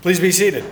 Please be seated.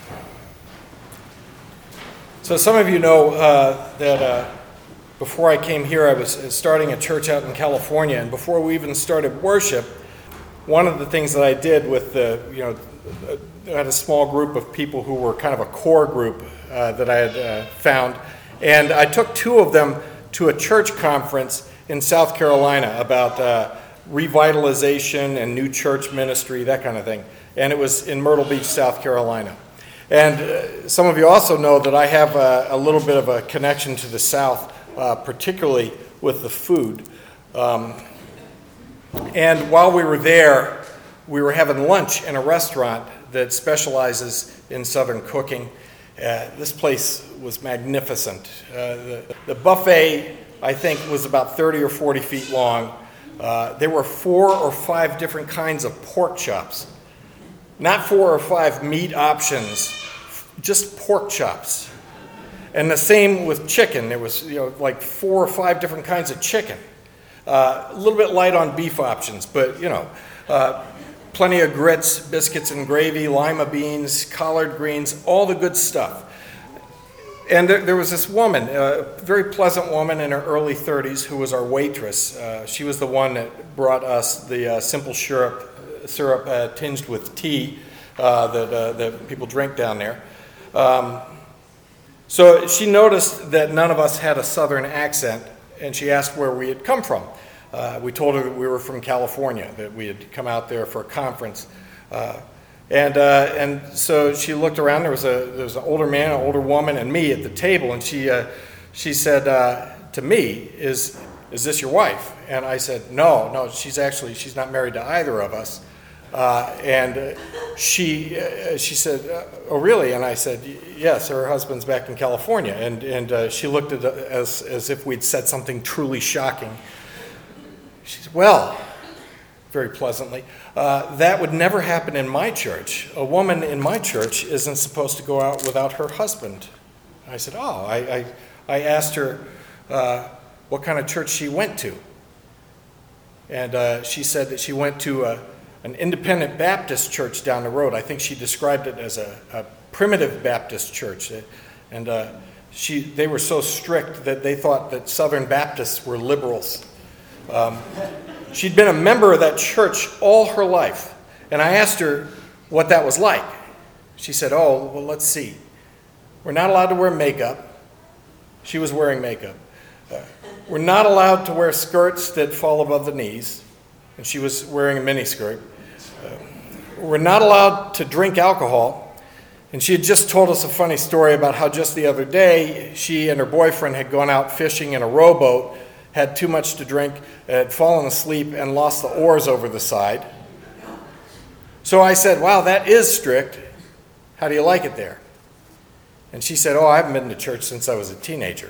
So some of you know that before I came here, I was starting a church out in California, and before we even started worship, one of the things that I did with I had a small group of people who were kind of a core group that I had found, and I took two of them to a church conference in South Carolina about revitalization and new church ministry, that kind of thing. And it was in Myrtle Beach, South Carolina. And some of you also know that I have a little bit of a connection to the South, particularly with the food. And while we were there, we were having lunch in a restaurant that specializes in Southern cooking. This place was magnificent. The buffet, I think, was about 30 or 40 feet long. There were 4 or 5 different kinds of pork chops. Not 4 or 5 meat options, just pork chops. And the same with chicken. There was like 4 or 5 different kinds of chicken. A little bit light on beef options, but plenty of grits, biscuits and gravy, lima beans, collard greens, all the good stuff. And there was this woman, a very pleasant woman in her early 30s who was our waitress. She was the one that brought us the simple syrup tinged with tea that people drink down there. So she noticed that none of us had a Southern accent, and she asked where we had come from. We told her that we were from California, that we had come out there for a conference. And so she looked around. There was an older man, an older woman, and me at the table, and she said to me, "Is this your wife?" And I said, No, she's not married to either of us. And she said, "Oh, really?" And I said, "Yes, her husband's back in California." And she looked at us as if we'd said something truly shocking. She said, "Well," very pleasantly, "that would never happen in my church. A woman in my church isn't supposed to go out without her husband." I said, "Oh." I asked her what kind of church she went to. And she said that she went to an independent Baptist church down the road. I think she described it as a primitive Baptist church. And they were so strict that they thought that Southern Baptists were liberals. She'd been a member of that church all her life. And I asked her what that was like. She said, "Oh, well, let's see. We're not allowed to wear makeup." She was wearing makeup. "We're not allowed to wear skirts that fall above the knees." And she was wearing a miniskirt. "We're not allowed to drink alcohol." And she had just told us a funny story about how just the other day she and her boyfriend had gone out fishing in a rowboat, had too much to drink, had fallen asleep, and lost the oars over the side. So I said, "Wow, that is strict. How do you like it there?" And she said, "Oh, I haven't been to church since I was a teenager."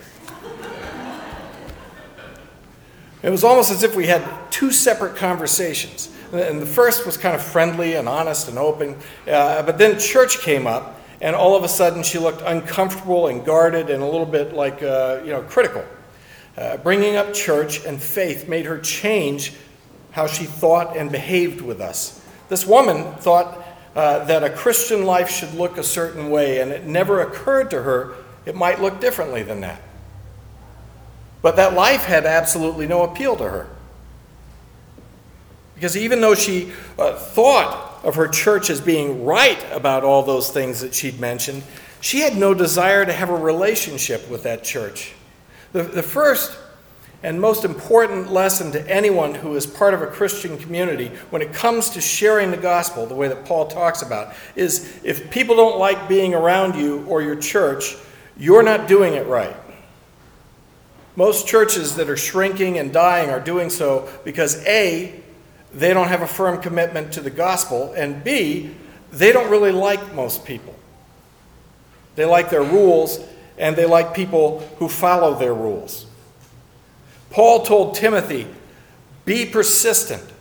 It was almost as if we had 2 separate conversations. And the first was kind of friendly and honest and open. But then church came up, and all of a sudden she looked uncomfortable and guarded and a little bit like, critical. Bringing up church and faith made her change how she thought and behaved with us. This woman thought that a Christian life should look a certain way, and it never occurred to her it might look differently than that. But that life had absolutely no appeal to her. Because even though she thought of her church as being right about all those things that she'd mentioned, she had no desire to have a relationship with that church. The first and most important lesson to anyone who is part of a Christian community when it comes to sharing the gospel, the way that Paul talks about, is if people don't like being around you or your church, you're not doing it right. Most churches that are shrinking and dying are doing so because A, they don't have a firm commitment to the gospel, and B, they don't really like most people. They like their rules, and they like people who follow their rules. Paul told Timothy, "Be persistent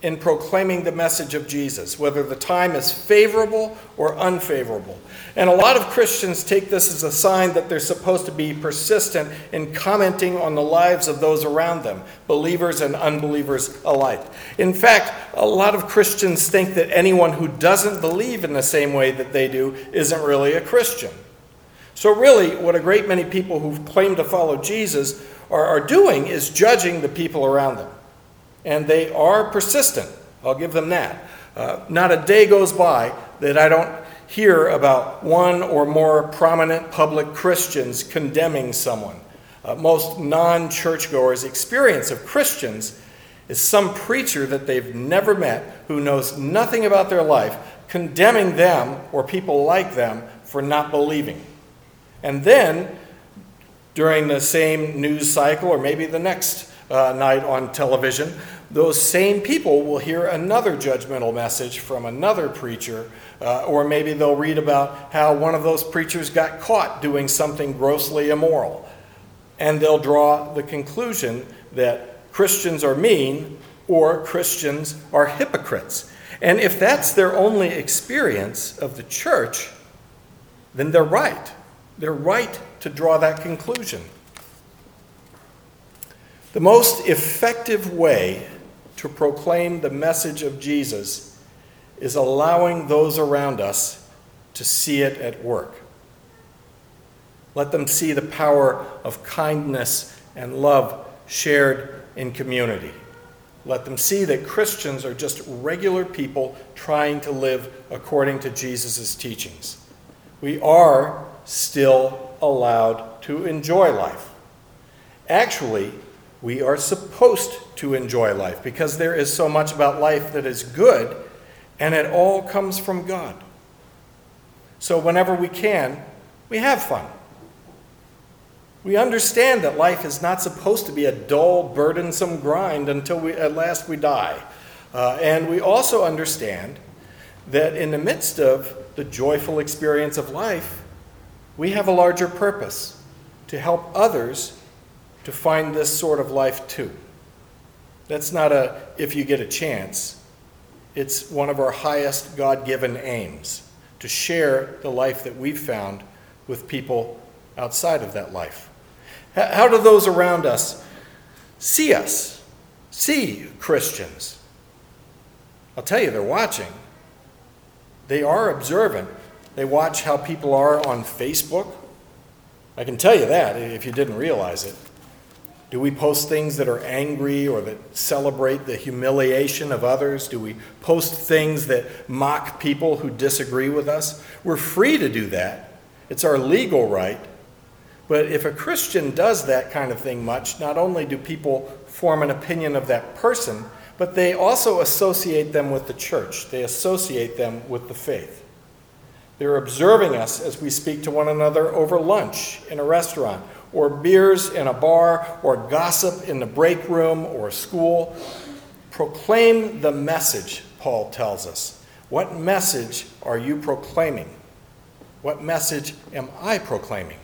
in proclaiming the message of Jesus, whether the time is favorable or unfavorable. And a lot of Christians take this as a sign that they're supposed to be persistent in commenting on the lives of those around them, believers and unbelievers alike. In fact, a lot of Christians think that anyone who doesn't believe in the same way that they do isn't really a Christian. So really, what a great many people who claim to follow Jesus are doing is judging the people around them. And they are persistent. I'll give them that. Not a day goes by that I don't hear about one or more prominent public Christians condemning someone. Most non-churchgoers' experience of Christians is some preacher that they've never met who knows nothing about their life, condemning them or people like them for not believing. And then, during the same news cycle, or maybe the next night on television, those same people will hear another judgmental message from another preacher, or maybe they'll read about how one of those preachers got caught doing something grossly immoral. And they'll draw the conclusion that Christians are mean or Christians are hypocrites. And if that's their only experience of the church, then they're right. They're right to draw that conclusion. The most effective way to proclaim the message of Jesus is allowing those around us to see it at work. Let them see the power of kindness and love shared in community. Let them see that Christians are just regular people trying to live according to Jesus' teachings. We are still allowed to enjoy life. Actually, we are supposed to enjoy life because there is so much about life that is good, and it all comes from God. So whenever we can, we have fun. We understand that life is not supposed to be a dull, burdensome grind until at last we die. And we also understand that in the midst of the joyful experience of life, we have a larger purpose to help others to find this sort of life too. That's not a if you get a chance. It's one of our highest God-given aims, to share the life that we've found with people outside of that life. How do those around us, see Christians? I'll tell you, they're watching. They are observant. They watch how people are on Facebook. I can tell you that if you didn't realize it. Do we post things that are angry or that celebrate the humiliation of others? Do we post things that mock people who disagree with us? We're free to do that. It's our legal right. But if a Christian does that kind of thing much, not only do people form an opinion of that person, but they also associate them with the church. They associate them with the faith. They're observing us as we speak to one another over lunch in a restaurant, or beers in a bar, or gossip in the break room or school. Proclaim the message, Paul tells us. What message are you proclaiming? What message am I proclaiming?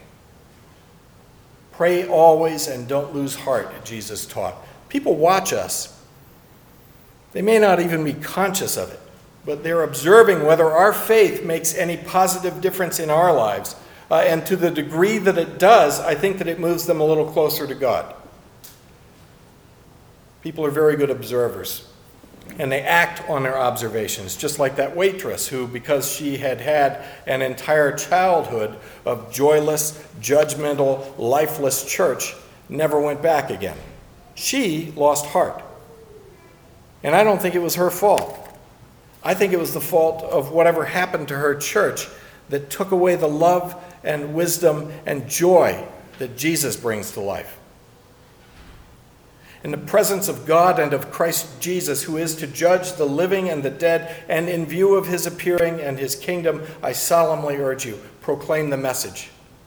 Pray always and don't lose heart, Jesus taught. People watch us. They may not even be conscious of it, but they're observing whether our faith makes any positive difference in our lives. And to the degree that it does, I think that it moves them a little closer to God. People are very good observers, and they act on their observations, just like that waitress who, because she had had an entire childhood of joyless, judgmental, lifeless church, never went back again. She lost heart. And I don't think it was her fault. I think it was the fault of whatever happened to her church that took away the love and wisdom and joy that Jesus brings to life. In the presence of God and of Christ Jesus, who is to judge the living and the dead, and in view of his appearing and his kingdom, I solemnly urge you, proclaim the message.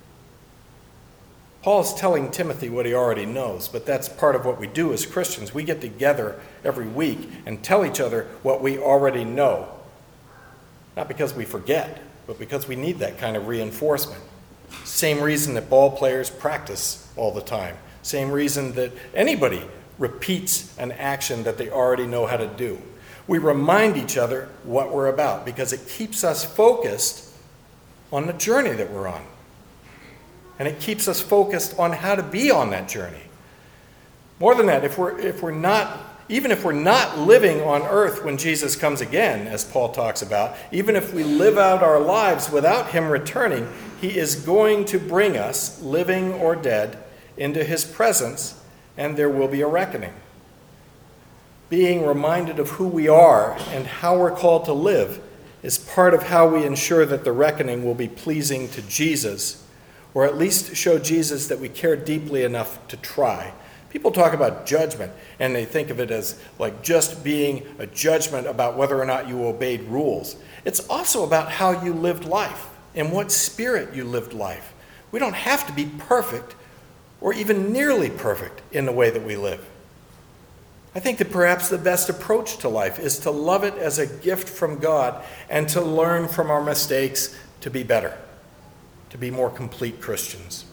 Paul is telling Timothy what he already knows, but that's part of what we do as Christians. We get together every week and tell each other what we already know. Not because we forget, but because we need that kind of reinforcement. Same reason that ball players practice all the time. Same reason that anybody repeats an action that they already know how to do. We remind each other what we're about because it keeps us focused on the journey that we're on. And it keeps us focused on how to be on that journey. More than that, even if we're not living on earth when Jesus comes again, as Paul talks about, even if we live out our lives without him returning, he is going to bring us, living or dead, into his presence, and there will be a reckoning. Being reminded of who we are and how we're called to live is part of how we ensure that the reckoning will be pleasing to Jesus, or at least show Jesus that we care deeply enough to try. People talk about judgment, and they think of it as like just being a judgment about whether or not you obeyed rules. It's also about how you lived life, in what spirit you lived life. We don't have to be perfect or even nearly perfect in the way that we live. I think that perhaps the best approach to life is to love it as a gift from God and to learn from our mistakes to be better, to be more complete Christians.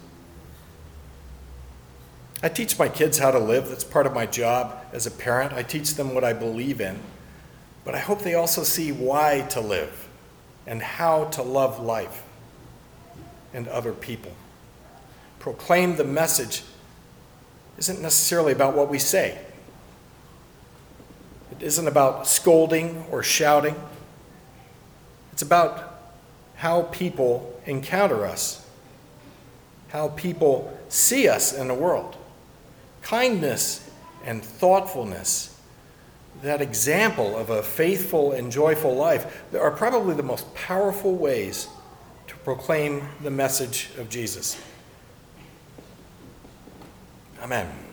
I teach my kids how to live. That's part of my job as a parent. I teach them what I believe in. But I hope they also see why to live and how to love life and other people. Proclaim the message isn't necessarily about what we say. It isn't about scolding or shouting. It's about how people encounter us, how people see us in the world. Kindness and thoughtfulness, that example of a faithful and joyful life, are probably the most powerful ways to proclaim the message of Jesus. Amen.